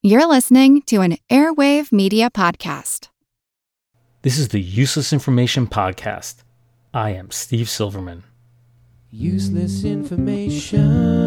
You're listening to an Airwave Media Podcast. This is the Useless Information Podcast. I am Steve Silverman. Useless information.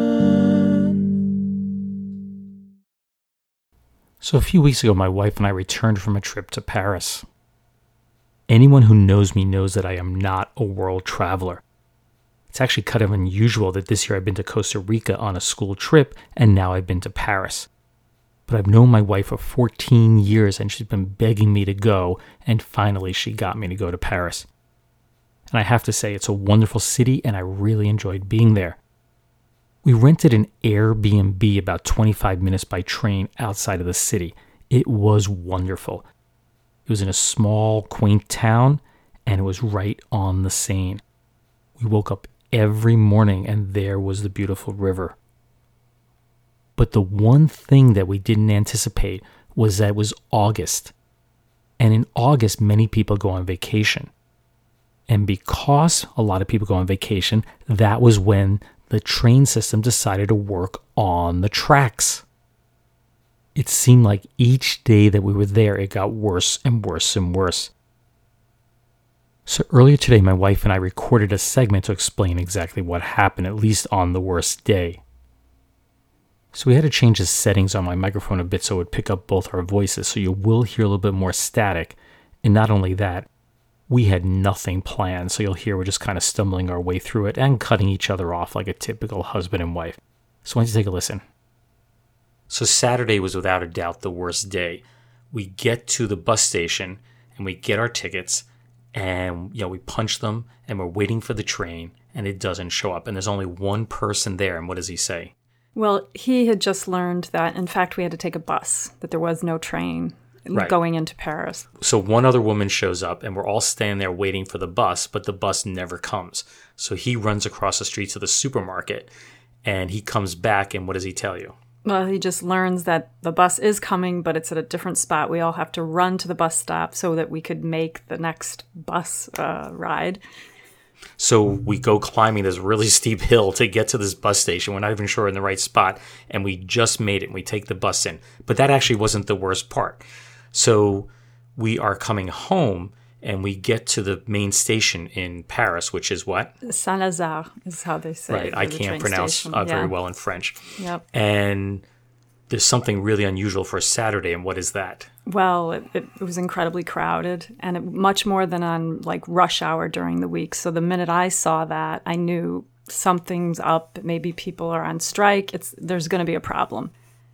So a few weeks ago, my wife and I returned from a trip to Paris. Anyone who knows me knows that I am not a world traveler. It's actually kind of unusual that this year I've been to Costa Rica on a school trip, and now I've been to Paris. But I've known my wife for 14 years, and she's been begging me to go, and finally she got me to go to Paris. And I have to say, it's a wonderful city, and I really enjoyed being there. We rented an Airbnb about 25 minutes by train outside of the city. It was wonderful. It was in a small, quaint town, and it was right on the Seine. We woke up every morning, and there was the beautiful river. But the one thing that we didn't anticipate was that it was August. And in August, many people go on vacation. And because a lot of people go on vacation, that was when the train system decided to work on the tracks. It seemed like each day that we were there, it got worse and worse and worse. So earlier today, my wife and I recorded a segment to explain exactly what happened, at least on the worst day. So we had to change the settings on my microphone a bit so it would pick up both our voices, so you will hear a little bit more static. And not only that, we had nothing planned, so you'll hear we're just kind of stumbling our way through it and cutting each other off like a typical husband and wife. So why don't you take a listen? So Saturday was without a doubt the worst day. We get to the bus station and we get our tickets and we punch them and we're waiting for the train and it doesn't show up. And there's only one person there, and what does he say? Well, he had just learned that, in fact, we had to take a bus, that there was no train going into Paris. So one other woman shows up, and we're all standing there waiting for the bus, but the bus never comes. So he runs across the street to the supermarket, and he comes back, and what does he tell you? Well, he just learns that the bus is coming, but it's at a different spot. We all have to run to the bus stop so that we could make the next bus ride. So we go climbing this really steep hill to get to this bus station. We're not even sure we're in the right spot, and we just made it, and we take the bus in. But that actually wasn't the worst part. So we are coming home, and we get to the main station in Paris, which is what? Saint-Lazare is how they say it. Right, I can't pronounce very well in French. Yep. And there's something really unusual for a Saturday, and what is that? Well, it was incredibly crowded, and much more than on rush hour during the week. So the minute I saw that, I knew something's up. Maybe people are on strike. There's going to be a problem.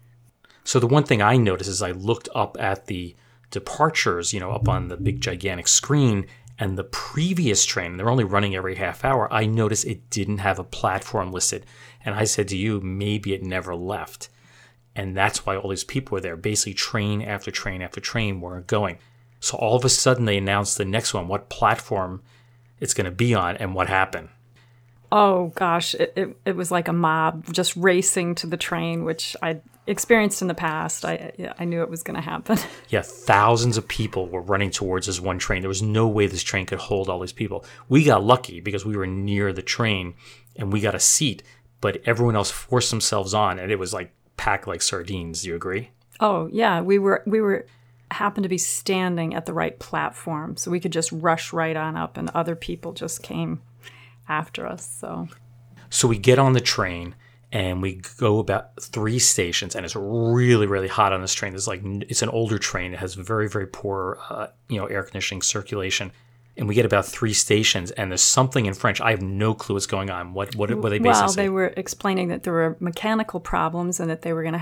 So the one thing I noticed is I looked up at the departures, up on the big gigantic screen, and the previous train, they're only running every half hour, I noticed it didn't have a platform listed. And I said to you, maybe it never left. And that's why all these people were there. Basically, train after train after train weren't going. So all of a sudden, they announced the next one, what platform it's going to be on, and what happened. Oh, gosh. It was like a mob just racing to the train, which I'd experienced in the past. I knew it was going to happen. Yeah, thousands of people were running towards this one train. There was no way this train could hold all these people. We got lucky because we were near the train, and we got a seat, but everyone else forced themselves on, and it was packed like sardines. Do you agree? Oh, yeah. We happened to be standing at the right platform, so we could just rush right on up, and other people just came after us. So we get on the train, and we go about 3 stations, and it's really, really hot on this train. It's an older train. It has very, very poor, air conditioning circulation. And we get about 3 stations, and there's something in French. I have no clue what's going on. What they basically say? They were explaining that there were mechanical problems and that people were going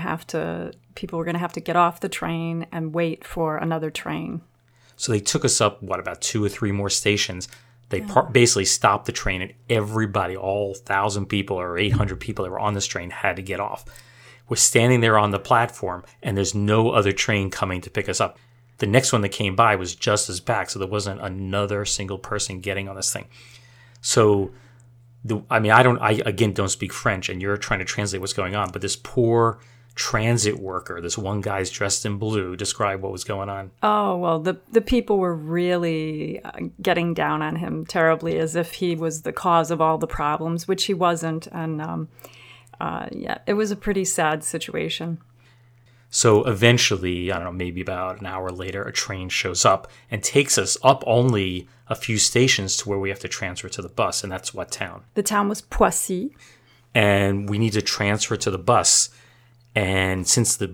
to have to get off the train and wait for another train. So they took us up, about 2 or 3 more stations. They basically stopped the train, and everybody, all 1,000 people or 800 people that were on this train had to get off. We're standing there on the platform, and there's no other train coming to pick us up. The next one that came by was just as packed, so there wasn't another single person getting on this thing. So, I again don't speak French, and you're trying to translate what's going on, but this poor transit worker, this one guy's dressed in blue, describe what was going on. Oh, well, the people were really getting down on him terribly, as if he was the cause of all the problems, which he wasn't, and it was a pretty sad situation. So eventually, I don't know, maybe about an hour later, a train shows up and takes us up only a few stations to where we have to transfer to the bus. And that's what town? The town was Poissy. And we need to transfer to the bus. And since the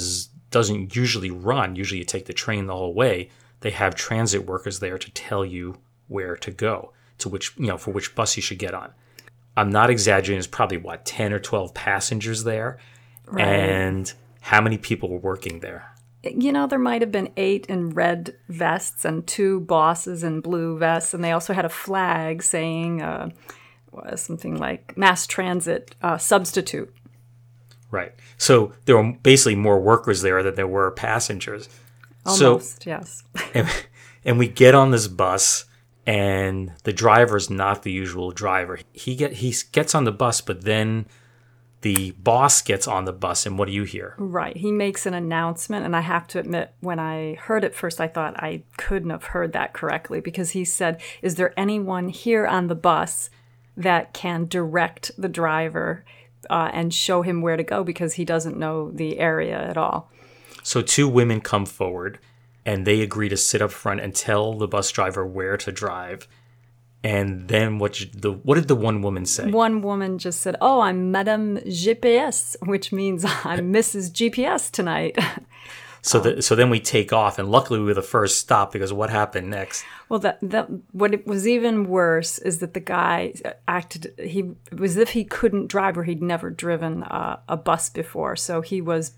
doesn't usually run, usually you take the train the whole way, they have transit workers there to tell you where to go, to which, for which bus you should get on. I'm not exaggerating. There's probably, 10 or 12 passengers there. Right. And how many people were working there? There might have been 8 in red vests and 2 bosses in blue vests. And they also had a flag saying something like mass transit substitute. Right. So there were basically more workers there than there were passengers. Almost, yes. And we get on this bus, and the driver's not the usual driver. He gets on the bus, but then the boss gets on the bus, and what do you hear? Right. He makes an announcement, and I have to admit, when I heard it first, I thought I couldn't have heard that correctly, because he said, is there anyone here on the bus that can direct the driver and show him where to go, because he doesn't know the area at all? So 2 women come forward, and they agree to sit up front and tell the bus driver where to drive. And then what did the one woman say? One woman just said, "Oh, I'm Madame GPS," which means I'm Mrs. GPS tonight. So then we take off, and luckily we were the first stop, because what happened next? Well, what it was even worse is that the guy acted. It was as if he couldn't drive, or he'd never driven a bus before. So he was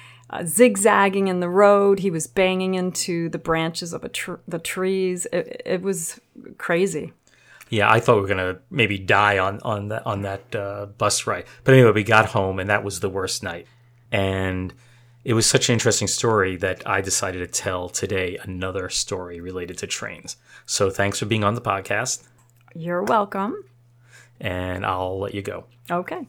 zigzagging in the road. He was banging into the branches of the trees. It was crazy. Yeah, I thought we were gonna maybe die on that bus ride. But anyway, we got home, and that was the worst night. And it was such an interesting story that I decided to tell today another story related to trains. So thanks for being on the podcast. You're welcome. And I'll let you go. Okay.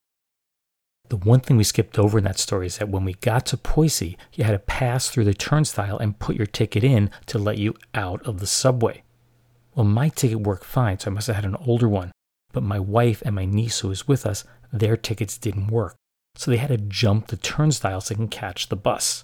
The one thing we skipped over in that story is that when we got to Poissy, you had to pass through the turnstile and put your ticket in to let you out of the subway. Well, my ticket worked fine, so I must have had an older one. But my wife and my niece who was with us, their tickets didn't work. So they had to jump the turnstile so they can catch the bus.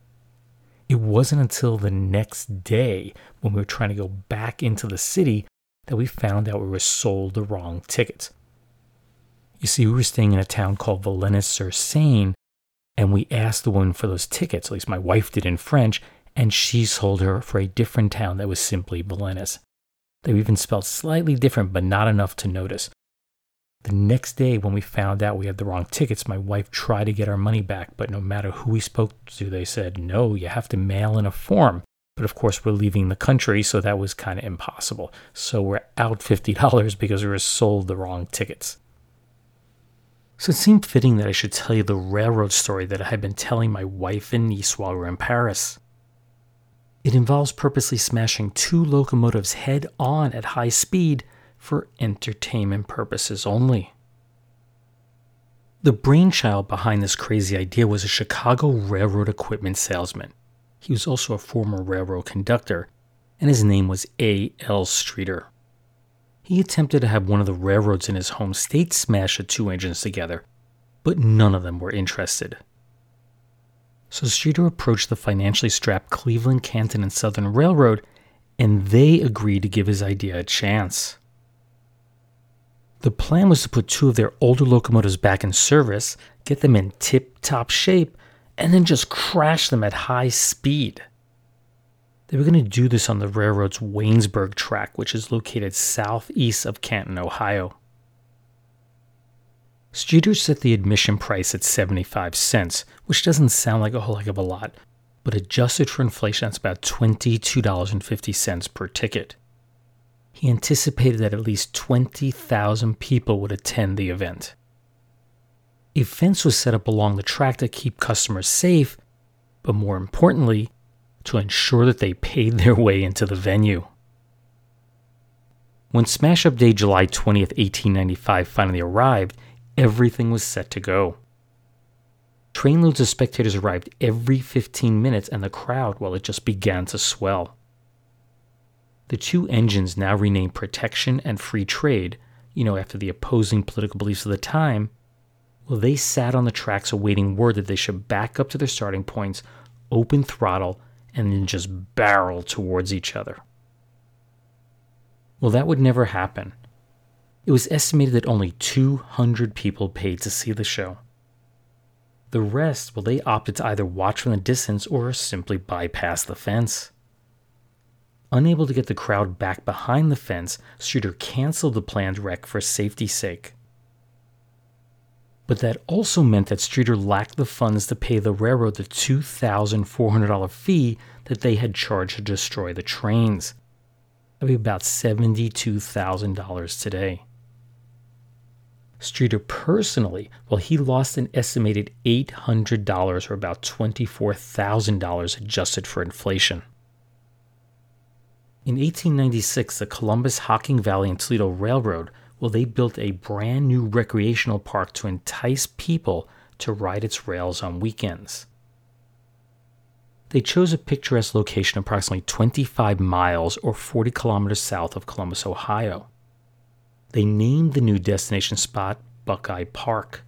It wasn't until the next day, when we were trying to go back into the city, that we found out we were sold the wrong tickets. You see, we were staying in a town called Valennes-sur-Seine, and we asked the woman for those tickets, at least my wife did in French, and she sold her for a different town that was simply Valennes. They were even spelled slightly different, but not enough to notice. The next day, when we found out we had the wrong tickets, my wife tried to get our money back, but no matter who we spoke to, they said, no, you have to mail in a form. But of course, we're leaving the country, so that was kind of impossible. So we're out $50 because we were sold the wrong tickets. So it seemed fitting that I should tell you the railroad story that I had been telling my wife and niece while we were in Paris. It involves purposely smashing 2 locomotives head-on at high speed for entertainment purposes only. The brainchild behind this crazy idea was a Chicago railroad equipment salesman. He was also a former railroad conductor, and his name was A.L. Streeter. He attempted to have one of the railroads in his home state smash the 2 engines together, but none of them were interested. So Streeter approached the financially strapped Cleveland, Canton, and Southern Railroad, and they agreed to give his idea a chance. The plan was to put 2 of their older locomotives back in service, get them in tip-top shape, and then just crash them at high speed. They were going to do this on the railroad's Waynesburg track, which is located southeast of Canton, Ohio. Streeter set the admission price at 75 cents, which doesn't sound like a whole heck of a lot, but adjusted for inflation, that's about $22.50 per ticket. He anticipated that at least 20,000 people would attend the event. A fence was set up along the track to keep customers safe, but more importantly, to ensure that they paid their way into the venue. When Smash Up Day, July 20th, 1895 finally arrived, everything was set to go. Trainloads of spectators arrived every 15 minutes, and the crowd, well, it just began to swell. The 2 engines, now renamed Protection and Free Trade, after the opposing political beliefs of the time, Well, they sat on the tracks awaiting word that they should back up to their starting points, open throttle, and then just barrel towards each other. Well, that would never happen. It was estimated that only 200 people paid to see the show. The rest, well, they opted to either watch from the distance or simply bypass the fence. Unable to get the crowd back behind the fence, Streeter canceled the planned wreck for safety's sake. But that also meant that Streeter lacked the funds to pay the railroad the $2,400 fee that they had charged to destroy the trains. That would be about $72,000 today. Streeter personally, well, he lost an estimated $800 or about $24,000 adjusted for inflation. In 1896, the Columbus, Hocking Valley, and Toledo Railroad, well, they built a brand new recreational park to entice people to ride its rails on weekends. They chose a picturesque location approximately 25 miles or 40 kilometers south of Columbus, Ohio. They named the new destination spot Buckeye Park.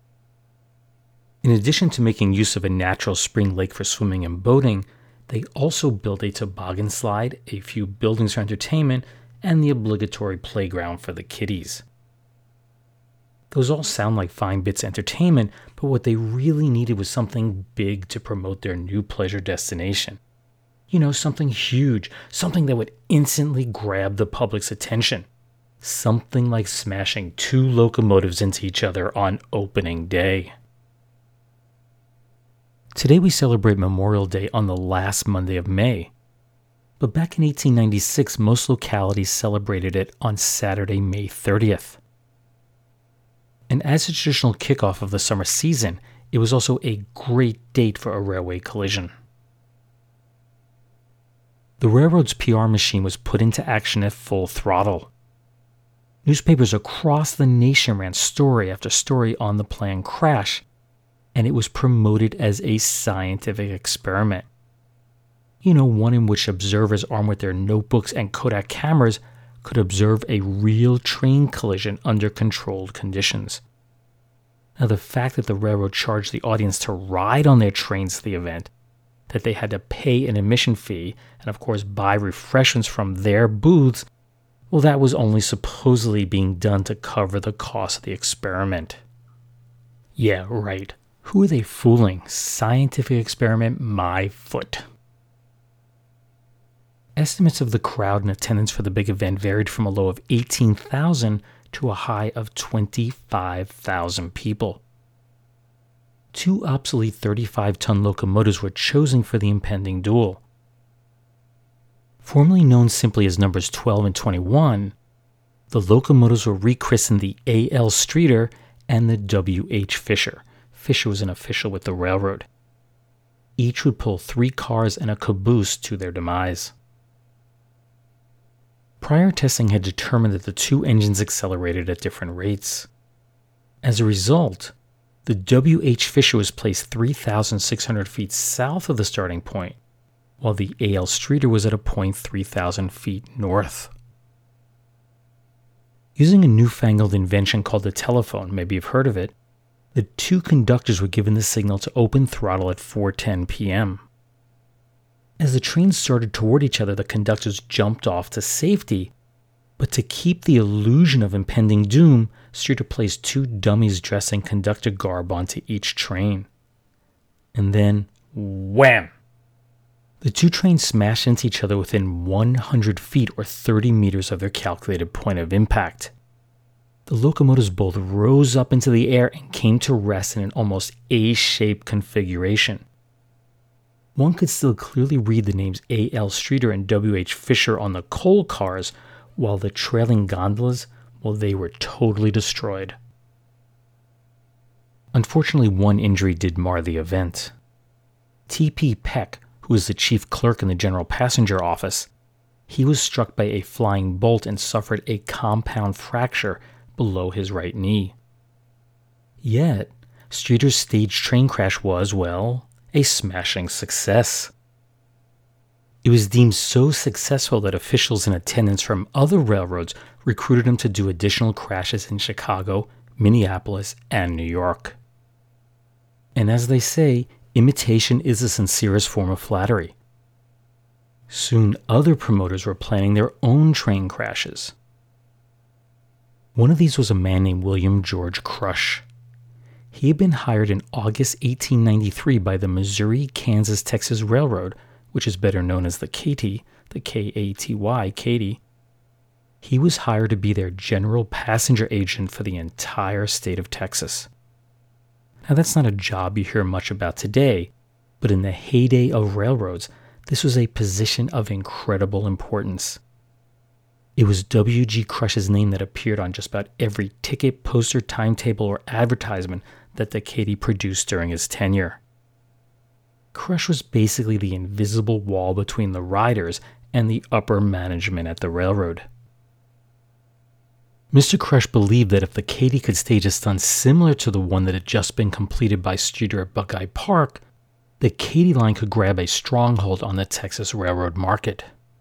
In addition to making use of a natural spring lake for swimming and boating, they also built a toboggan slide, a few buildings for entertainment, and the obligatory playground for the kiddies. Those all sound like fine bits of entertainment, but what they really needed was something big to promote their new pleasure destination. You know, something huge, something that would instantly grab the public's attention. Something like smashing two locomotives into each other on opening day. Today we celebrate Memorial Day on the last Monday of May. But back in 1896, most localities celebrated it on Saturday, May 30th. And as a traditional kickoff of the summer season, it was also a great date for a railway collision. The railroad's PR machine was put into action at full throttle. Newspapers across the nation ran story after story on the planned crash, and it was promoted as a scientific experiment. You know, one in which observers armed with their notebooks and Kodak cameras could observe a real train collision under controlled conditions. Now, the fact that the railroad charged the audience to ride on their trains to the event, that they had to pay an admission fee, and of course buy refreshments from their booths, well, that was only supposedly being done to cover the cost of the experiment. Yeah, right. Who are they fooling? Scientific experiment, my foot. Estimates of the crowd in attendance for the big event varied from a low of 18,000 to a high of 25,000 people. Two obsolete 35-ton locomotives were chosen for the impending duel. Formerly known simply as numbers 12 and 21, the locomotives were rechristened the A.L. Streeter and the W.H. Fisher. Fisher was an official with the railroad. Each would pull 3 cars and a caboose to their demise. Prior testing had determined that the two engines accelerated at different rates. As a result, the W.H. Fisher was placed 3,600 feet south of the starting point, while the A.L. Streeter was at a point 3,000 feet north. Using a newfangled invention called the telephone, maybe you've heard of it, the two conductors were given the signal to open throttle at 4:10 p.m. As the trains started toward each other, the conductors jumped off to safety, but to keep the illusion of impending doom, Streeter placed 2 dummies dressed in conductor garb onto each train. And then, wham! The 2 trains smashed into each other within 100 feet or 30 meters of their calculated point of impact. The locomotives both rose up into the air and came to rest in an almost A-shaped configuration. One could still clearly read the names A.L. Streeter and W.H. Fisher on the coal cars, while the trailing gondolas, well, they were totally destroyed. Unfortunately, one injury did mar the event. T.P. Peck, who was the chief clerk in the general passenger office, he was struck by a flying bolt and suffered a compound fracture below his right knee. Yet, Streeter's staged train crash was, well, a smashing success. It was deemed so successful that officials in attendance from other railroads recruited him to do additional crashes in Chicago, Minneapolis, and New York. And as they say, imitation is the sincerest form of flattery. Soon other promoters were planning their own train crashes. One of these was a man named William George Crush. He had been hired in August 1893 by the Missouri-Kansas-Texas Railroad, which is better known as the Katy, the K-A-T-Y, Katy. He was hired to be their general passenger agent for the entire state of Texas. Now, that's not a job you hear much about today, but in the heyday of railroads, this was a position of incredible importance. It was W.G. Crush's name that appeared on just about every ticket, poster, timetable, or advertisement that the Katy produced during his tenure. Crush was basically the invisible wall between the riders and the upper management at the railroad. Mr. Crush believed that if the Katy could stage a stunt similar to the one that had just been completed by Streeter at Buckeye Park, the Katy line could grab a stronghold on the Texas railroad market.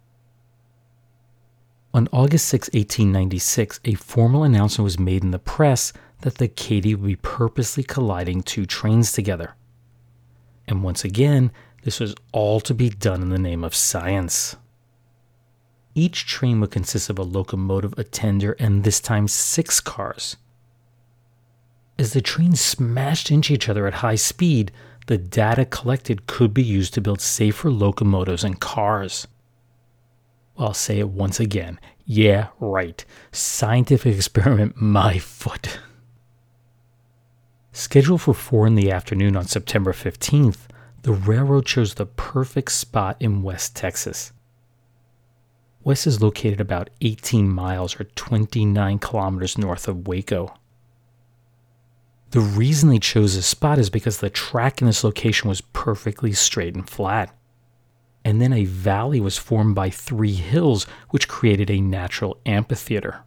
On August 6, 1896, a formal announcement was made in the press that the Katy would be purposely colliding two trains together. And once again, this was all to be done in the name of science. Each train would consist of a locomotive, a tender, and this time 6 cars. As the trains smashed into each other at high speed, the data collected could be used to build safer locomotives and cars. I'll say it once again. Yeah, right. Scientific experiment my foot. Scheduled for 4 in the afternoon on September 15th, the railroad chose the perfect spot in West Texas. West is located about 18 miles or 29 kilometers north of Waco. The reason they chose this spot is because the track in this location was perfectly straight and flat. And then a valley was formed by 3 hills, which created a natural amphitheater.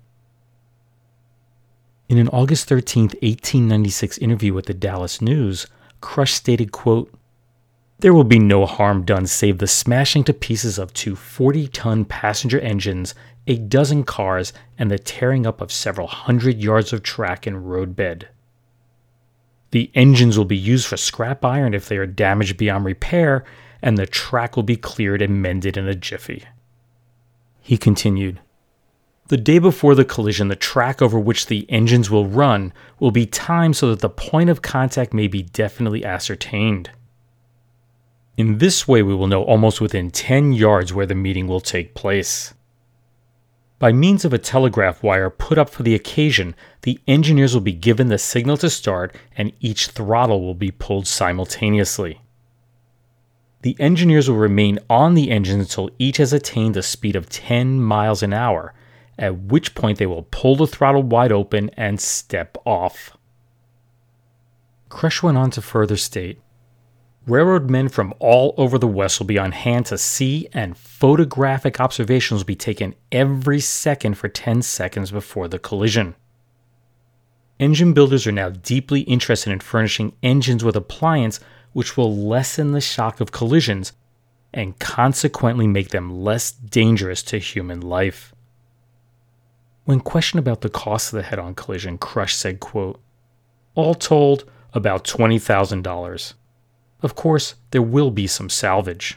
In an August 13, 1896 interview with the Dallas News, Crush stated, quote, "There will be no harm done save the smashing to pieces of 2 40-ton passenger engines, a dozen cars, and the tearing up of several hundred yards of track and roadbed. The engines will be used for scrap iron if they are damaged beyond repair, and the track will be cleared and mended in a jiffy." He continued, "The day before the collision, the track over which the engines will run will be timed so that the point of contact may be definitely ascertained. In this way, we will know almost within 10 yards where the meeting will take place. By means of a telegraph wire put up for the occasion, the engineers will be given the signal to start, and each throttle will be pulled simultaneously. The engineers will remain on the engine until each has attained a speed of 10 miles an hour, at which point they will pull the throttle wide open and step off." Crush went on to further state, "Railroad men from all over the West will be on hand to see, and photographic observations will be taken every second for 10 seconds before the collision. Engine builders are now deeply interested in furnishing engines with appliance which will lessen the shock of collisions and consequently make them less dangerous to human life." When questioned about the cost of the head-on collision, Crush said, quote, "All told, about $20,000. Of course, there will be some salvage."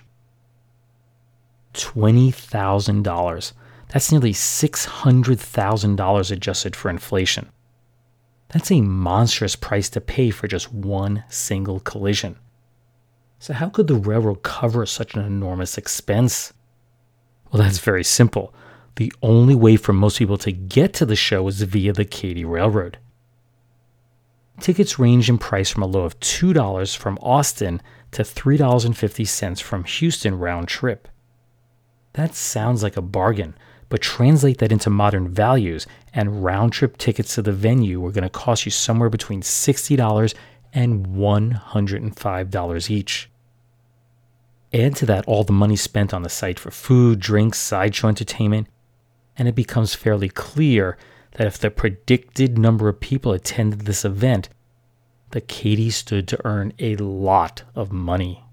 $20,000. That's nearly $600,000 adjusted for inflation. That's a monstrous price to pay for just one single collision. So how could the railroad cover such an enormous expense? Well, that's very simple. The only way for most people to get to the show is via the Katy Railroad. Tickets range in price from a low of $2 from Austin to $3.50 from Houston round trip. That sounds like a bargain, but translate that into modern values, and round-trip tickets to the venue are going to cost you somewhere between $60 and $105 each. Add to that all the money spent on the site for food, drinks, sideshow entertainment, and it becomes fairly clear that if the predicted number of people attended this event, the Katy stood to earn a lot of money.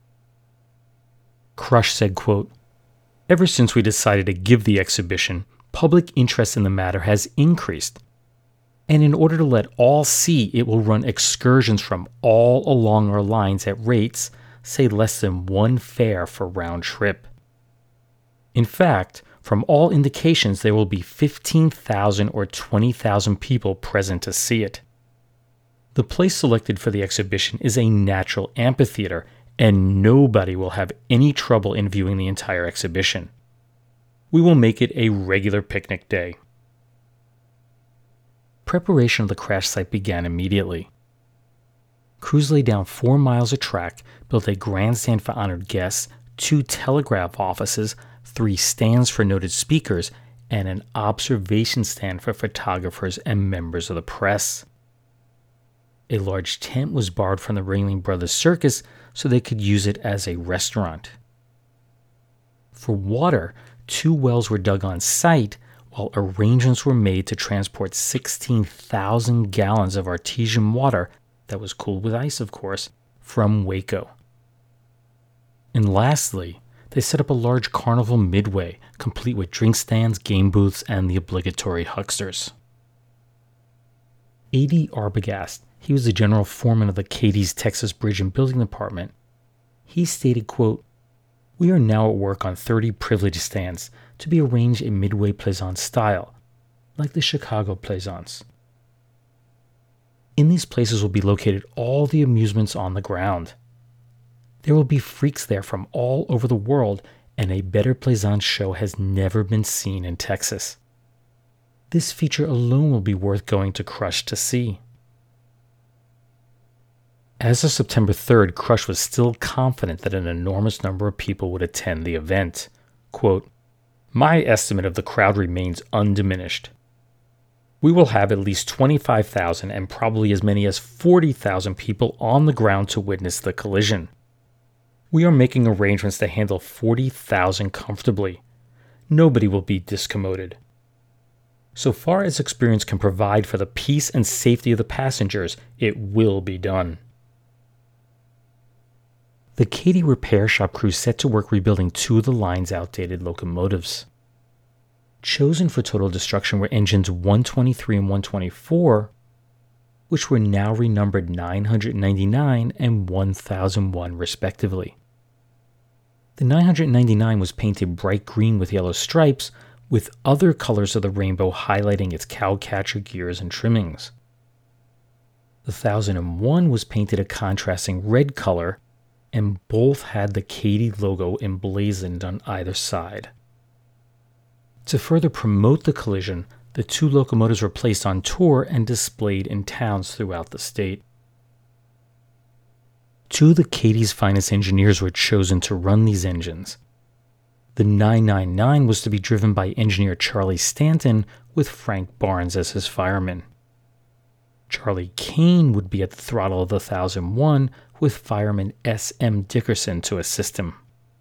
Crush said, quote, "Ever since we decided to give the exhibition, public interest in the matter has increased. And in order to let all see, it will run excursions from all along our lines at rates, say less than one fare for round trip. In fact, from all indications, there will be 15,000 or 20,000 people present to see it. The place selected for the exhibition is a natural amphitheater, and nobody will have any trouble in viewing the entire exhibition. We will make it a regular picnic day. Preparation of the crash site began immediately. Crews laid down 4 miles of track, built a grandstand for honored guests, 2 telegraph offices, 3 stands for noted speakers, and an observation stand for photographers and members of the press. A large tent was borrowed from the Ringling Brothers Circus so they could use it as a restaurant. For water, 2 wells were dug on site, while arrangements were made to transport 16,000 gallons of artesian water, that was cooled with ice of course, from Waco. And lastly, they set up a large carnival midway, complete with drink stands, game booths, and the obligatory hucksters. A.D. Arbogast, he was the general foreman of the Katie's Texas Bridge and Building Department. He stated, quote, "We are now at work on 30 privilege stands to be arranged in Midway Plaisance style, like the Chicago Plaisance. In these places will be located all the amusements on the ground. There will be freaks there from all over the world, and a better Plaisance show has never been seen in Texas. This feature alone will be worth going to Crush to see." As of September 3rd, Crush was still confident that an enormous number of people would attend the event. Quote, "My estimate of the crowd remains undiminished. We will have at least 25,000 and probably as many as 40,000 people on the ground to witness the collision. We are making arrangements to handle 40,000 comfortably. Nobody will be discommoded. So far as experience can provide for the peace and safety of the passengers, it will be done." The Katy repair shop crew set to work rebuilding 2 of the line's outdated locomotives. Chosen for total destruction were engines 123 and 124, which were now renumbered 999 and 1001 respectively. The 999 was painted bright green with yellow stripes, with other colors of the rainbow highlighting its cowcatcher gears and trimmings. The 1001 was painted a contrasting red color, and both had the Katy logo emblazoned on either side. To further promote the collision, the 2 locomotives were placed on tour and displayed in towns throughout the state. 2 of the Katy's finest engineers were chosen to run these engines. The 999 was to be driven by engineer Charlie Stanton, with Frank Barnes as his fireman. Charlie Kane would be at the throttle of the 1001, with fireman S.M. Dickerson to assist him.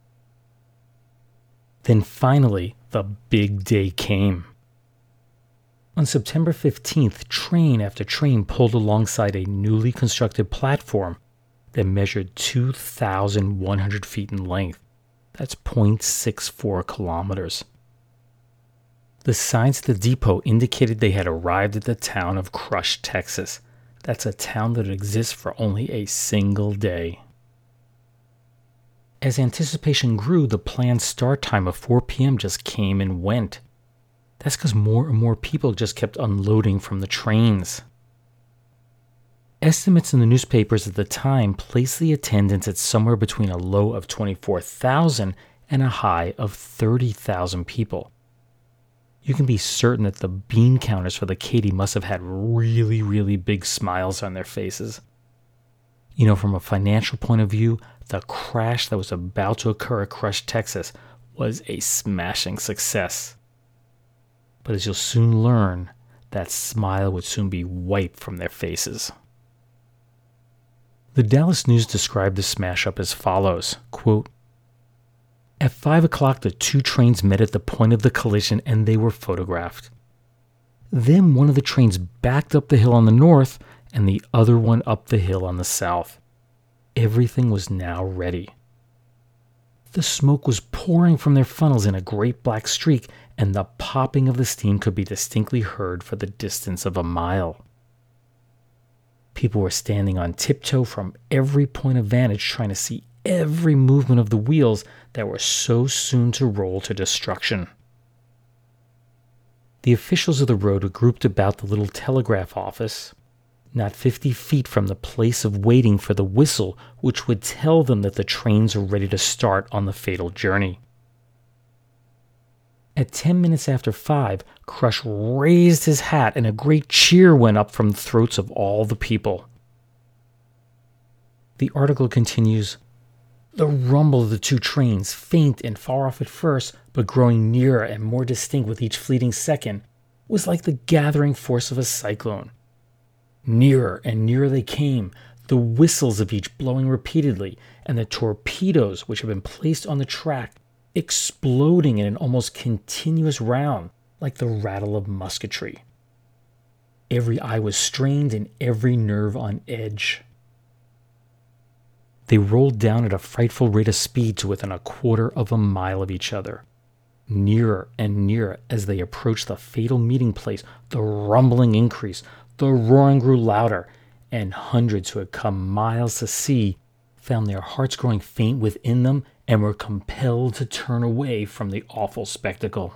Then finally, the big day came. On September 15th, train after train pulled alongside a newly constructed platform that measured 2,100 feet in length. That's 0.64 kilometers. The signs at the depot indicated they had arrived at the town of Crush, Texas. That's a town that exists for only a single day. As anticipation grew, the planned start time of 4 p.m. just came and went. That's because more and more people just kept unloading from the trains. Estimates in the newspapers at the time placed the attendance at somewhere between a low of 24,000 and a high of 30,000 people. You can be certain that the bean counters for the Katy must have had really, really big smiles on their faces. You know, from a financial point of view, the crash that was about to occur at Crush, Texas was a smashing success. But as you'll soon learn, that smile would soon be wiped from their faces. The Dallas News described the smash-up as follows, quote, "At 5 o'clock, the 2 trains met at the point of the collision and they were photographed. Then one of the trains backed up the hill on the north and the other one up the hill on the south. Everything was now ready. The smoke was pouring from their funnels in a great black streak, and the popping of the steam could be distinctly heard for the distance of a mile. People were standing on tiptoe from every point of vantage, trying to see every movement of the wheels that were so soon to roll to destruction. The officials of the road were grouped about the little telegraph office, not 50 feet from the place of waiting for the whistle which would tell them that the trains were ready to start on the fatal journey. At 10 minutes after 5, Crush raised his hat and a great cheer went up from the throats of all the people. The article continues, "The rumble of the two trains, faint and far off at first, but growing nearer and more distinct with each fleeting second, was like the gathering force of a cyclone. Nearer and nearer they came, the whistles of each blowing repeatedly, and the torpedoes which had been placed on the track exploding in an almost continuous round, like the rattle of musketry. Every eye was strained and every nerve on edge. They rolled down at a frightful rate of speed to within a quarter of a mile of each other. Nearer and nearer as they approached the fatal meeting place, the rumbling increased, the roaring grew louder, and hundreds who had come miles to see found their hearts growing faint within them and were compelled to turn away from the awful spectacle.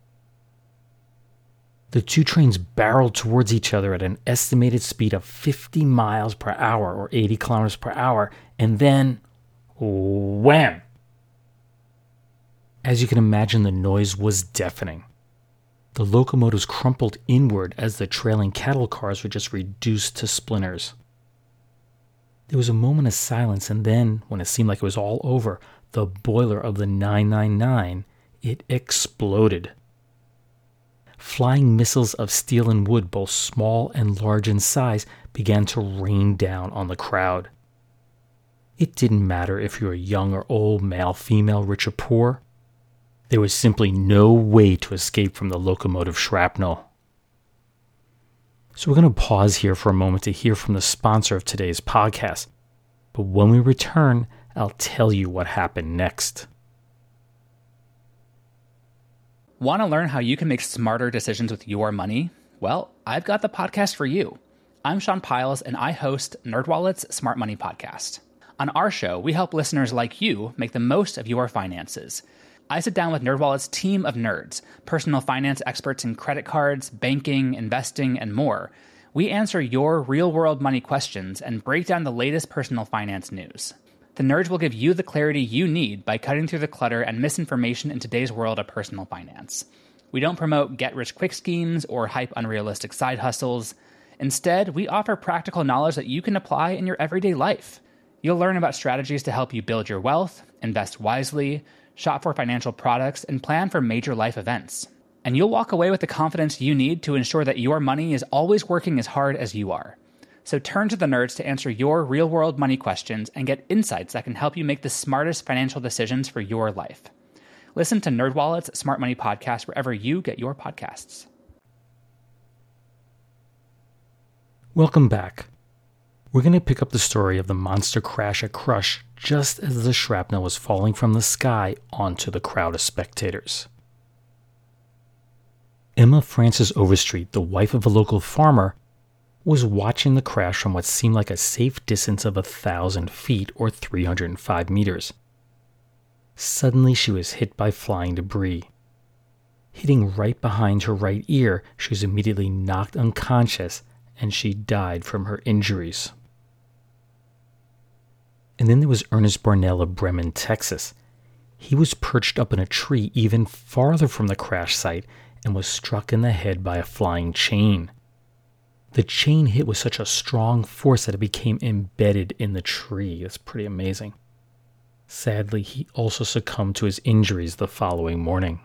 The two trains barreled towards each other at an estimated speed of 50 miles per hour or 80 kilometers per hour, and then, wham! As you can imagine, the noise was deafening. The locomotives crumpled inward as the trailing cattle cars were just reduced to splinters. There was a moment of silence, and then, when it seemed like it was all over, the boiler of the 999, it exploded. Flying missiles of steel and wood, both small and large in size, began to rain down on the crowd. It didn't matter if you were young or old, male, female, rich or poor. There was simply no way to escape from the locomotive shrapnel. So we're going to pause here for a moment to hear from the sponsor of today's podcast. But when we return, I'll tell you what happened next. Want to learn how you can make smarter decisions with your money? Well, I've got the podcast for you. I'm Sean Piles, and I host NerdWallet's Smart Money Podcast. On our show, we help listeners like you make the most of your finances. I sit down with NerdWallet's team of nerds, personal finance experts in credit cards, banking, investing, and more. We answer your real-world money questions and break down the latest personal finance news. The nerds will give you the clarity you need by cutting through the clutter and misinformation in today's world of personal finance. We don't promote get-rich-quick schemes or hype unrealistic side hustles. Instead, we offer practical knowledge that you can apply in your everyday life. You'll learn about strategies to help you build your wealth, invest wisely, shop for financial products, and plan for major life events. And you'll walk away with the confidence you need to ensure that your money is always working as hard as you are. So turn to the nerds to answer your real-world money questions and get insights that can help you make the smartest financial decisions for your life. Listen to NerdWallet's Smart Money Podcast wherever you get your podcasts. Welcome back. We're going to pick up the story of the monster crash at Crush just as the shrapnel was falling from the sky onto the crowd of spectators. Emma Frances Overstreet, the wife of a local farmer, was watching the crash from what seemed like a safe distance of 1,000 feet or 305 meters. Suddenly she was hit by flying debris. Hitting right behind her right ear, she was immediately knocked unconscious and she died from her injuries. And then there was Ernest Barnell of Bremen, Texas. He was perched up in a tree even farther from the crash site and was struck in the head by a flying chain. The chain hit with such a strong force that it became embedded in the tree. It's pretty amazing. Sadly, he also succumbed to his injuries the following morning.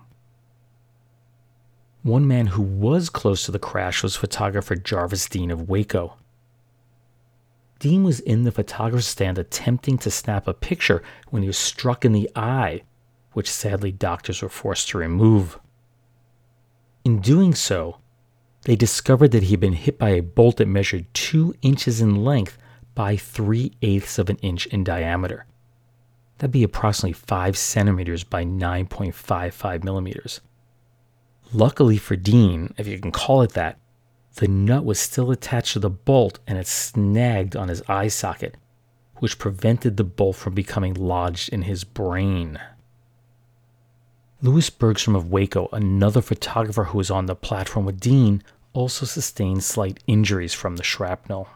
One man who was close to the crash was photographer Jarvis Dean of Waco. Dean was in the photographer's stand attempting to snap a picture when he was struck in the eye, which sadly doctors were forced to remove. In doing so, they discovered that he had been hit by a bolt that measured 2 inches in length by 3/8 of an inch in diameter. That'd be approximately 5 centimeters by 9.55 millimeters. Luckily for Dean, if you can call it that, the nut was still attached to the bolt and it snagged on his eye socket, which prevented the bolt from becoming lodged in his brain. Louis Bergstrom of Waco, another photographer who was on the platform with Dean, also sustained slight injuries from the shrapnel.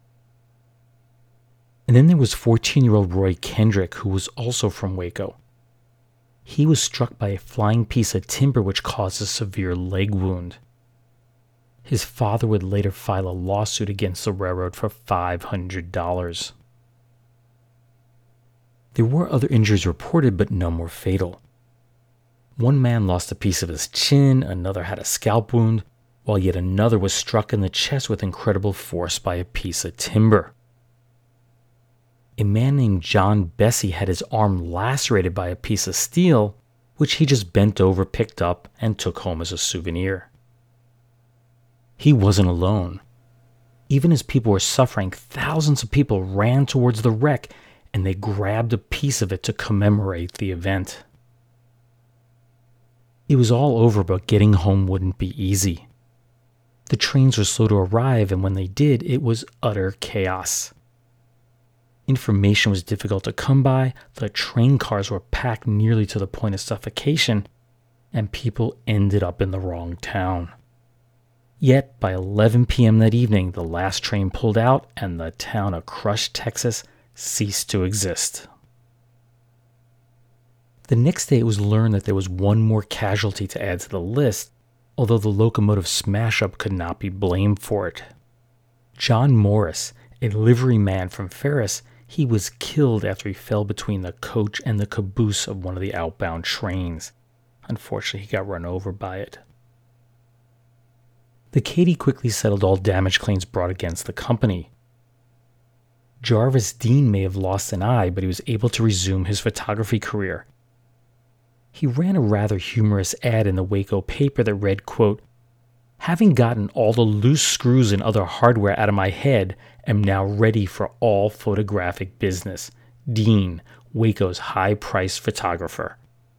And then there was 14-year-old Roy Kendrick, who was also from Waco. He was struck by a flying piece of timber which caused a severe leg wound. His father would later file a lawsuit against the railroad for $500. There were other injuries reported, but none were fatal. One man lost a piece of his chin, another had a scalp wound, while yet another was struck in the chest with incredible force by a piece of timber. A man named John Bessie had his arm lacerated by a piece of steel, which he just bent over, picked up, and took home as a souvenir. He wasn't alone. Even as people were suffering, thousands of people ran towards the wreck, and they grabbed a piece of it to commemorate the event. It was all over, but getting home wouldn't be easy. The trains were slow to arrive, and when they did, it was utter chaos. Information was difficult to come by, the train cars were packed nearly to the point of suffocation, and people ended up in the wrong town. Yet, by 11 p.m. that evening, the last train pulled out, and the town of Crush, Texas, ceased to exist. The next day, it was learned that there was one more casualty to add to the list, although the locomotive smash-up could not be blamed for it. John Morris, a liveryman from Ferris, he was killed after he fell between the coach and the caboose of one of the outbound trains. Unfortunately, he got run over by it. The Katy quickly settled all damage claims brought against the company. Jarvis Dean may have lost an eye, but he was able to resume his photography career. He ran a rather humorous ad in the Waco paper that read, quote, "Having gotten all the loose screws and other hardware out of my head, am now ready for all photographic business. Dean, Waco's high-priced photographer."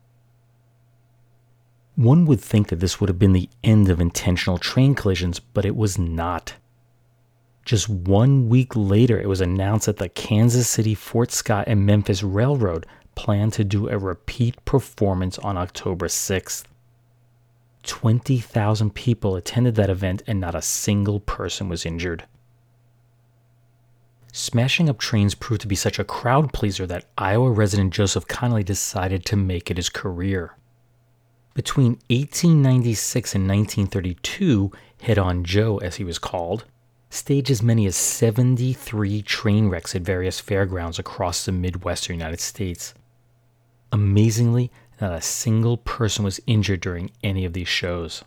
One would think that this would have been the end of intentional train collisions, but it was not. Just 1 week later, it was announced that the Kansas City, Fort Scott, and Memphis Railroad planned to do a repeat performance on October 6th. 20,000 people attended that event, and not a single person was injured. Smashing up trains proved to be such a crowd pleaser that Iowa resident Joseph Connolly decided to make it his career. Between 1896 and 1932, Head-On Joe, as he was called, staged as many as 73 train wrecks at various fairgrounds across the Midwestern United States. Amazingly, not a single person was injured during any of these shows.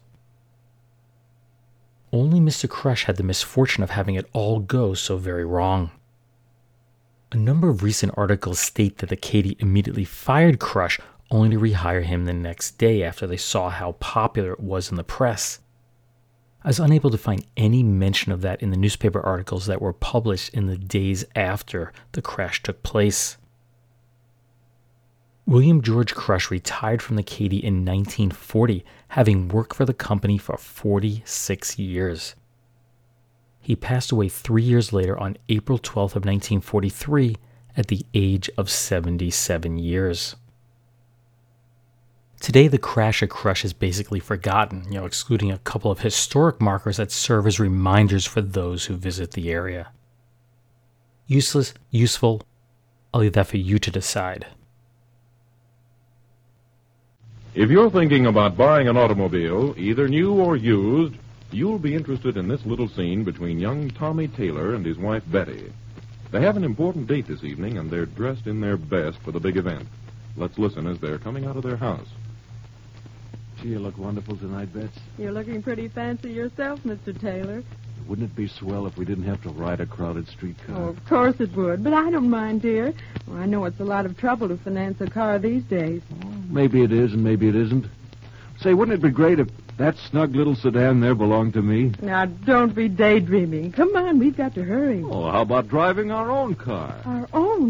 Only Mr. Crush had the misfortune of having it all go so very wrong. A number of recent articles state that the Katy immediately fired Crush, only to rehire him the next day after they saw how popular it was in the press. I was unable to find any mention of that in the newspaper articles that were published in the days after the crash took place. William George Crush retired from the Katy in 1940, having worked for the company for 46 years. He passed away 3 years later on April 12th of 1943 at the age of 77 years. Today, the crash at Crush is basically forgotten, excluding a couple of historic markers that serve as reminders for those who visit the area. Useless, useful, I'll leave that for you to decide. If you're thinking about buying an automobile, either new or used, you'll be interested in this little scene between young Tommy Taylor and his wife Betty. They have an important date this evening, and they're dressed in their best for the big event. Let's listen as they're coming out of their house. Gee, you look wonderful tonight, Bets. You're looking pretty fancy yourself, Mr. Taylor. Wouldn't it be swell if we didn't have to ride a crowded streetcar? Oh, of course it would, but I don't mind, dear. Well, I know it's a lot of trouble to finance a car these days. Well, maybe it is and maybe it isn't. Say, wouldn't it be great if that snug little sedan there belonged to me? Now, don't be daydreaming. Come on, we've got to hurry. Oh, how about driving our own car? Our own?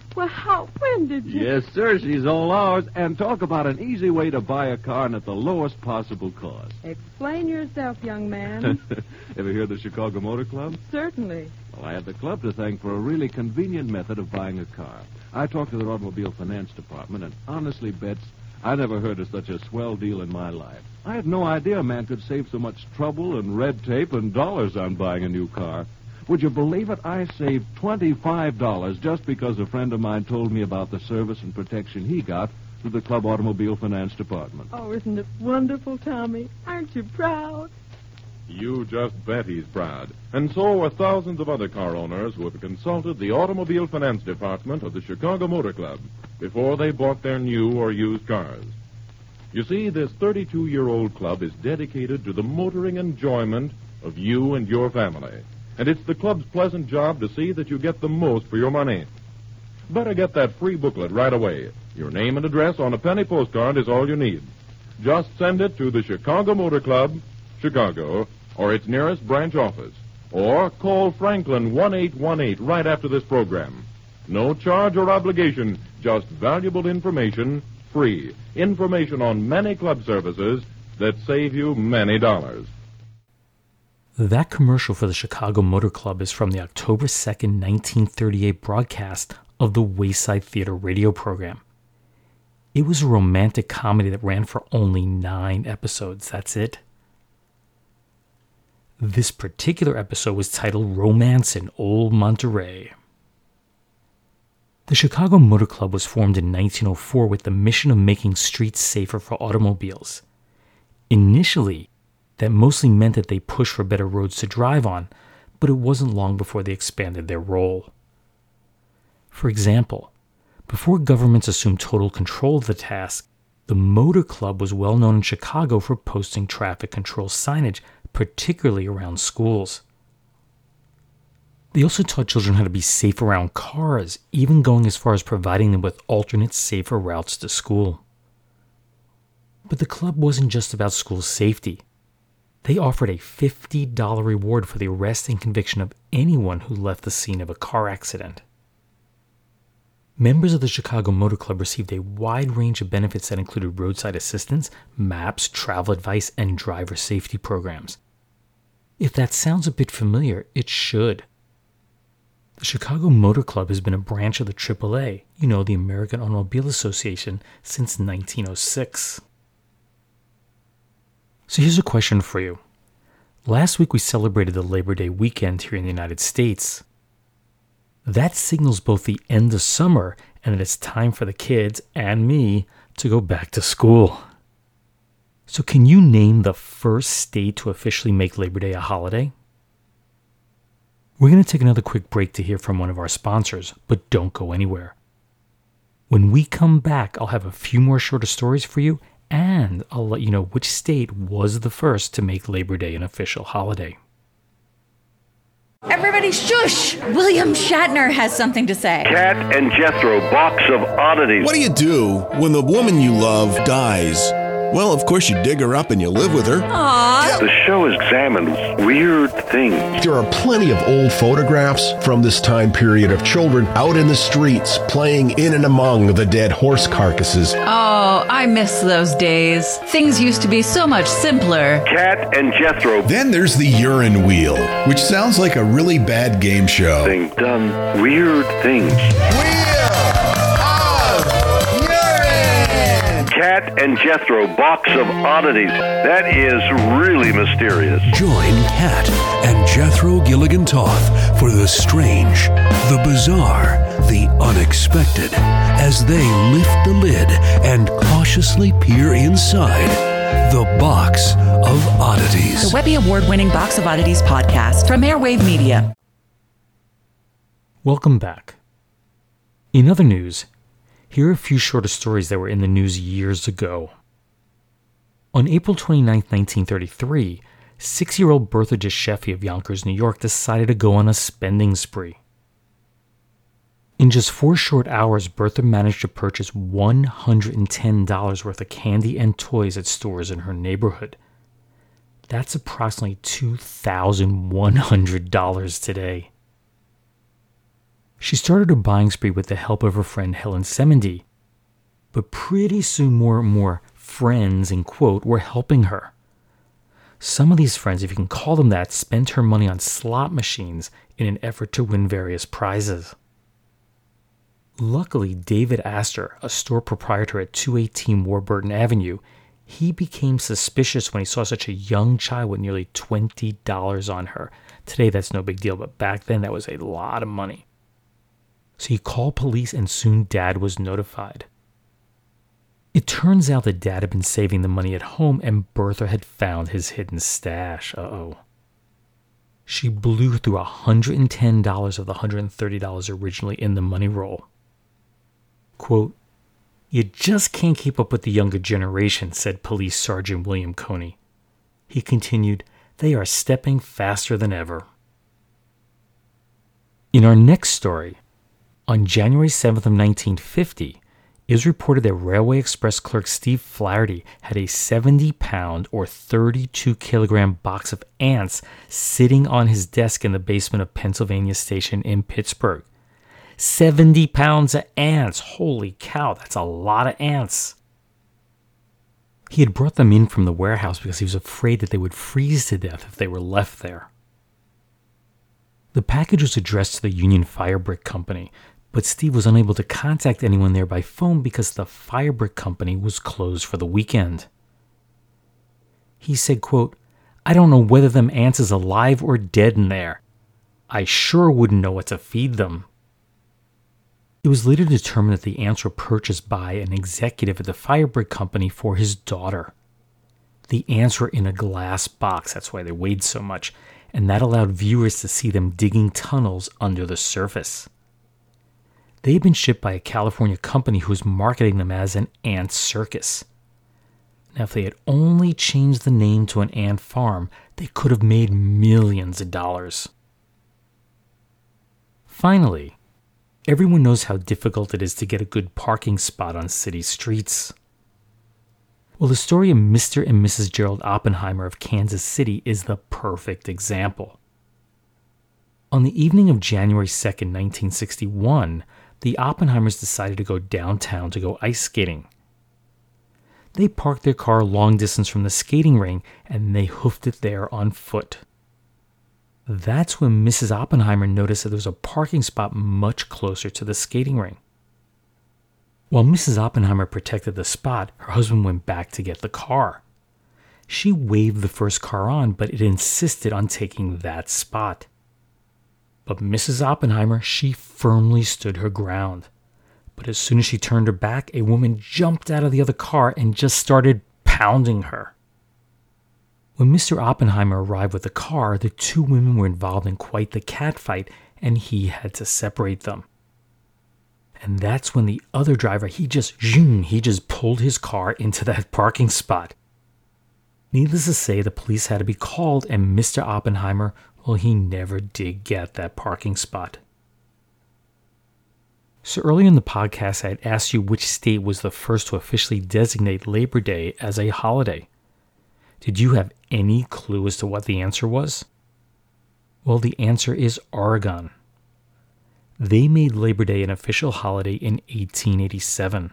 Well, when did you... Yes, sir, she's all ours. And talk about an easy way to buy a car and at the lowest possible cost. Explain yourself, young man. Ever hear of the Chicago Motor Club? Certainly. Well, I had the club to thank for a really convenient method of buying a car. I talked to their automobile finance department, and honestly, Betts, I never heard of such a swell deal in my life. I had no idea a man could save so much trouble and red tape and dollars on buying a new car. Would you believe it? I saved $25 just because a friend of mine told me about the service and protection he got through the Club Automobile Finance Department. Oh, isn't it wonderful, Tommy? Aren't you proud? You just bet he's proud. And so are thousands of other car owners who have consulted the Automobile Finance Department of the Chicago Motor Club before they bought their new or used cars. You see, this 32-year-old club is dedicated to the motoring enjoyment of you and your family. And it's the club's pleasant job to see that you get the most for your money. Better get that free booklet right away. Your name and address on a penny postcard is all you need. Just send it to the Chicago Motor Club, Chicago, or its nearest branch office. Or call Franklin 1818 right after this program. No charge or obligation, just valuable information, free. Information on many club services that save you many dollars. That commercial for the Chicago Motor Club is from the October 2nd, 1938 broadcast of the Wayside Theater radio program. It was a romantic comedy that ran for only 9 episodes. That's it. This particular episode was titled Romance in Old Monterey. The Chicago Motor Club was formed in 1904 with the mission of making streets safer for automobiles. Initially, that mostly meant that they pushed for better roads to drive on, but it wasn't long before they expanded their role. For example, before governments assumed total control of the task, the Motor Club was well known in Chicago for posting traffic control signage, particularly around schools. They also taught children how to be safe around cars, even going as far as providing them with alternate, safer routes to school. But the club wasn't just about school safety. They offered a $50 reward for the arrest and conviction of anyone who left the scene of a car accident. Members of the Chicago Motor Club received a wide range of benefits that included roadside assistance, maps, travel advice, and driver safety programs. If that sounds a bit familiar, it should. The Chicago Motor Club has been a branch of the AAA, the American Automobile Association, since 1906. So here's a question for you. Last week we celebrated the Labor Day weekend here in the United States. That signals both the end of summer and that it's time for the kids and me to go back to school. So can you name the first state to officially make Labor Day a holiday? We're going to take another quick break to hear from one of our sponsors, but don't go anywhere. When we come back, I'll have a few more shorter stories for you, and I'll let you know which state was the first to make Labor Day an official holiday. Everybody shush! William Shatner has something to say. Cat and Jethro, box of oddities. What do you do when the woman you love dies? Well, of course you dig her up and you live with her. Aww. The show examines weird things. There are plenty of old photographs from this time period of children out in the streets playing in and among the dead horse carcasses. Oh, I miss those days. Things used to be so much simpler. Cat and Jethro. Then there's the urine wheel, which sounds like a really bad game show. They've done weird things. Cat and Jethro, box of oddities. That is really mysterious. Join Cat and Jethro Gilligan Toth for the strange, the bizarre, the unexpected, as they lift the lid and cautiously peer inside the Box of Oddities. The Webby Award-winning Box of Oddities podcast from Airwave Media. Welcome back. In other news, here are a few shorter stories that were in the news years ago. On April 29, 1933, 6-year-old Bertha Giuseppe of Yonkers, New York, decided to go on a spending spree. In just 4 short hours, Bertha managed to purchase $110 worth of candy and toys at stores in her neighborhood. That's approximately $2,100 today. She started her buying spree with the help of her friend Helen Semendy, but pretty soon more and more friends, in quote, were helping her. Some of these friends, if you can call them that, spent her money on slot machines in an effort to win various prizes. Luckily, David Astor, a store proprietor at 218 Warburton Avenue, he became suspicious when he saw such a young child with nearly $20 on her. Today, that's no big deal, but back then, that was a lot of money. So he called police, and soon Dad was notified. It turns out that Dad had been saving the money at home, and Bertha had found his hidden stash. She blew through $110 of the $130 originally in the money roll. Quote, "You just can't keep up with the younger generation," said Police Sergeant William Coney. He continued, "They are stepping faster than ever." In our next story, on January 7th of 1950, it was reported that Railway Express clerk Steve Flaherty had a 70-pound or 32-kilogram box of ants sitting on his desk in the basement of Pennsylvania Station in Pittsburgh. 70 pounds of ants. Holy cow, that's a lot of ants. He had brought them in from the warehouse because he was afraid that they would freeze to death if they were left there. The package was addressed to the Union Fire Brick Company, but Steve was unable to contact anyone there by phone because the Fire Brick Company was closed for the weekend. He said, quote, "I don't know whether them ants is alive or dead in there. I sure wouldn't know what to feed them." It was later determined that the ants were purchased by an executive at the Fire Brick Company for his daughter. The ants were in a glass box, that's why they weighed so much, and that allowed viewers to see them digging tunnels under the surface. They had been shipped by a California company who was marketing them as an ant circus. Now, if they had only changed the name to an ant farm, they could have made millions of dollars. Finally, everyone knows how difficult it is to get a good parking spot on city streets. Well, the story of Mr. and Mrs. Gerald Oppenheimer of Kansas City is the perfect example. On the evening of January 2nd, 1961, the Oppenheimers decided to go downtown to go ice skating. They parked their car a long distance from the skating ring, and they hoofed it there on foot. That's when Mrs. Oppenheimer noticed that there was a parking spot much closer to the skating ring. While Mrs. Oppenheimer protected the spot, her husband went back to get the car. She waved the first car on, but it insisted on taking that spot. But Mrs. Oppenheimer, she firmly stood her ground. But as soon as she turned her back, a woman jumped out of the other car and just started pounding her. When Mr. Oppenheimer arrived with the car, the two women were involved in quite the catfight, and he had to separate them. And that's when the other driver, he just pulled his car into that parking spot. Needless to say, the police had to be called, and Mr. Oppenheimer, well, he never did get that parking spot. So earlier in the podcast, I had asked you which state was the first to officially designate Labor Day as a holiday. Did you have any clue as to what the answer was? Well, the answer is Oregon. They made Labor Day an official holiday in 1887.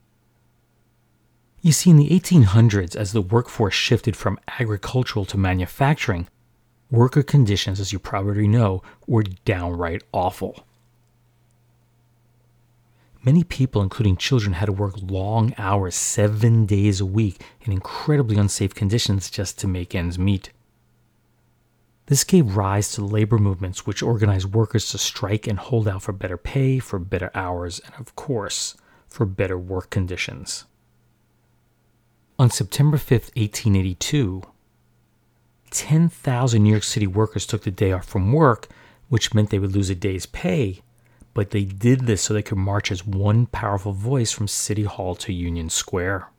You see, in the 1800s, as the workforce shifted from agricultural to manufacturing, worker conditions, as you probably know, were downright awful. Many people, including children, had to work long hours, 7 days a week, in incredibly unsafe conditions just to make ends meet. This gave rise to labor movements which organized workers to strike and hold out for better pay, for better hours, and of course, for better work conditions. On September 5th, 1882, 10,000 New York City workers took the day off from work, which meant they would lose a day's pay, but they did this so they could march as one powerful voice from City Hall to Union Square.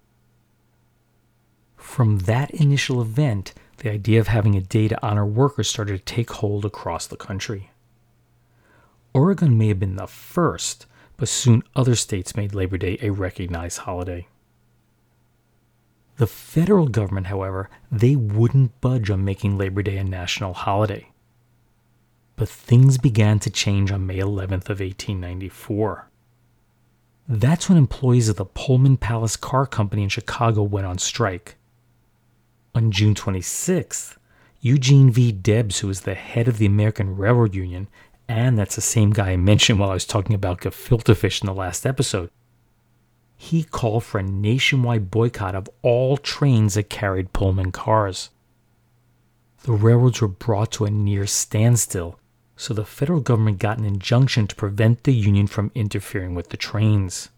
From that initial event, the idea of having a day to honor workers started to take hold across the country. Oregon may have been the first, but soon other states made Labor Day a recognized holiday. The federal government, however, they wouldn't budge on making Labor Day a national holiday. But things began to change on May 11th of 1894. That's when employees of the Pullman Palace Car Company in Chicago went on strike. On June 26th, Eugene V. Debs, who was the head of the American Railroad Union, and that's the same guy I mentioned while I was talking about gefilte fish in the last episode, he called for a nationwide boycott of all trains that carried Pullman cars. The railroads were brought to a near standstill, so the federal government got an injunction to prevent the union from interfering with the trains.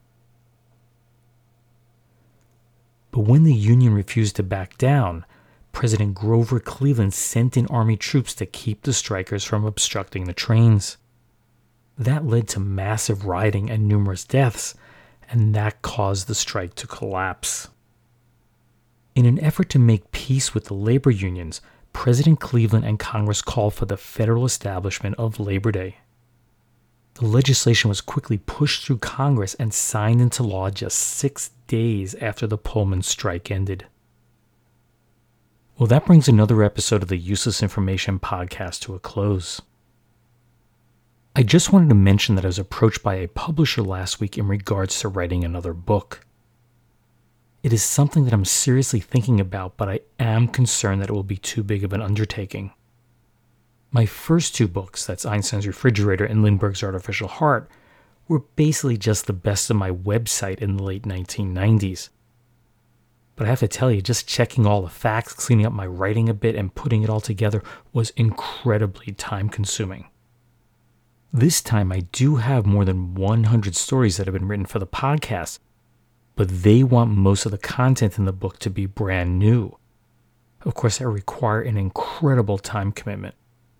But when the union refused to back down, President Grover Cleveland sent in army troops to keep the strikers from obstructing the trains. That led to massive rioting and numerous deaths, and that caused the strike to collapse. In an effort to make peace with the labor unions, President Cleveland and Congress called for the federal establishment of Labor Day. The legislation was quickly pushed through Congress and signed into law just 6 days after the Pullman strike ended. Well, that brings another episode of the Useless Information podcast to a close. I just wanted to mention that I was approached by a publisher last week in regards to writing another book. It is something that I'm seriously thinking about, but I am concerned that it will be too big of an undertaking. My first 2 books, that's Einstein's Refrigerator and Lindbergh's Artificial Heart, were basically just the best of my website in the late 1990s. But I have to tell you, just checking all the facts, cleaning up my writing a bit, and putting it all together was incredibly time-consuming. This time I do have more than 100 stories that have been written for the podcast, but they want most of the content in the book to be brand new. Of course, that requires an incredible time commitment.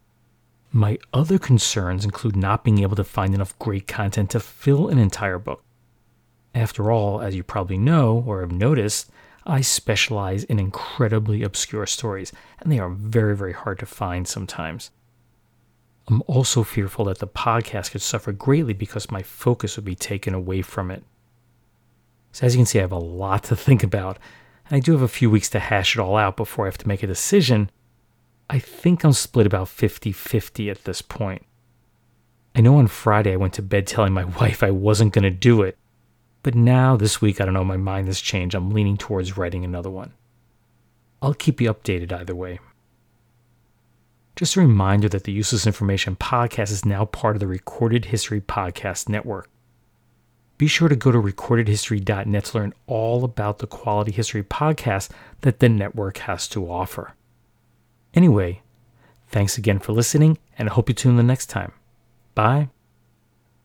My other concerns include not being able to find enough great content to fill an entire book. After all, as you probably know or have noticed, I specialize in incredibly obscure stories, and they are very, very hard to find sometimes. I'm also fearful that the podcast could suffer greatly because my focus would be taken away from it. So as you can see, I have a lot to think about, and I do have a few weeks to hash it all out before I have to make a decision. I think I'm split about 50-50 at this point. I know on Friday I went to bed telling my wife I wasn't going to do it, but now this week, I don't know, my mind has changed. I'm leaning towards writing another one. I'll keep you updated either way. Just a reminder that the Useless Information podcast is now part of the Recorded History Podcast Network. Be sure to go to recordedhistory.net to learn all about the quality history podcasts that the network has to offer. Anyway, thanks again for listening, and I hope you tune in the next time. Bye.